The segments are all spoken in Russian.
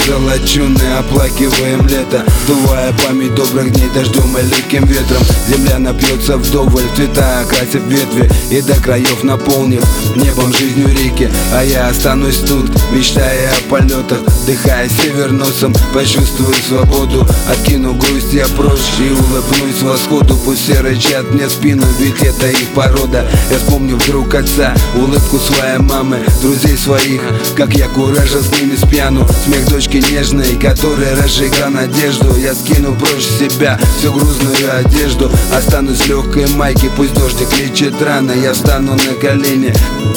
золоченые, оплакиваем лето, вдувая память добрых дней дождем и легким ветром. Земля напьется вдоволь, цвета окрасив ветви и до краев наполнив небом жизнью реки. А я останусь тут, мечтая о полетах, вдыхая север носом, почувствую свободу. Откину грусть я прочь и улыбнусь восходу. Пусть все рычат мне в спину, ведь это их порода. Я вспомню вдруг отца, улыбку своей мамы, друзей своих, как я куражил с ними спьяну. Смех дочки нежной, которая разжигла надежду. Я скину прочь себя всю грузную одежду, останусь в легкой майке, пусть дождик лечит раны. Я встану на колени,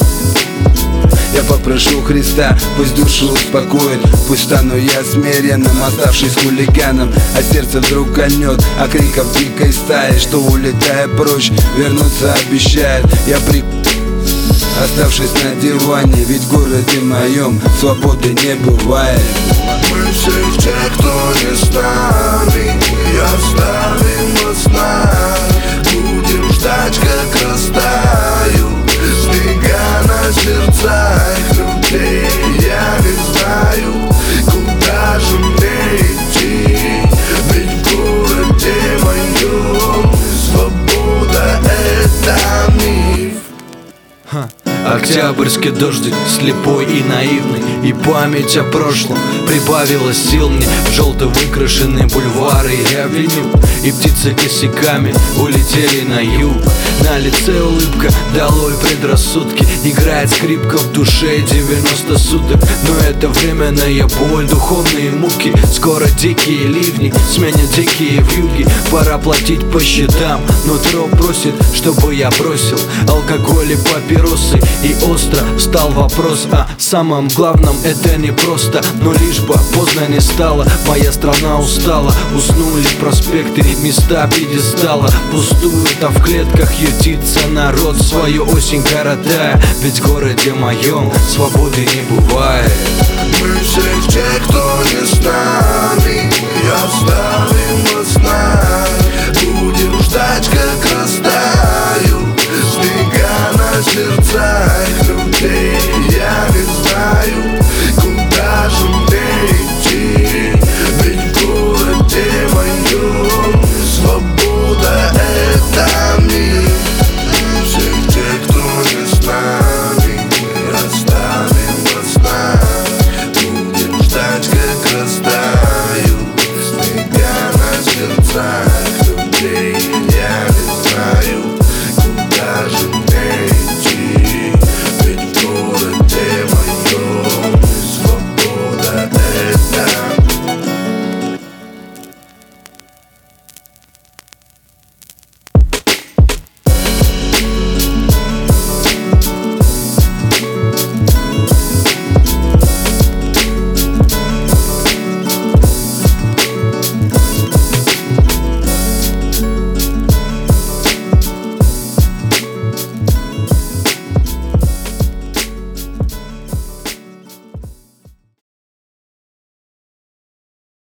я попрошу Христа, пусть душу успокоит. Пусть стану я смиренным, оставшись хулиганом. А сердце вдруг кольнет, а криков дикой стаи, что, улетая прочь, вернуться обещает. Я оставшись на диване, ведь в городе моем свободы не бывает. Мы всех тех, кто не с нами, и оставим от сна. Будем ждать, как растают снега на сердцах людей. Я не знаю, куда же мне идти, ведь в городе моем свобода — это миф. Октябрьский дождик, слепой и наивный, и память о прошлом прибавила сил мне. В желто выкрашенные бульвары и авеню, и птицы косяками улетели на юг. На лице улыбка, долой предрассудки, играет скрипка в душе 90 суток. Но это временная боль, духовные муки. Скоро дикие ливни сменят дикие вьюги. Пора платить по счетам, нутро просит, чтобы я бросил алкоголь и папиросы. И остро встал вопрос о самом главном. Это не просто, но лишь бы поздно не стало. Моя страна устала, уснули проспекты, места пьедестала пустуют, а в клетках ютится народ, свою осень коротая. Ведь в городе моем свободы не бывает. Мы всех тех, кто не с нами, и оставим от сна. Будем ждать, как растает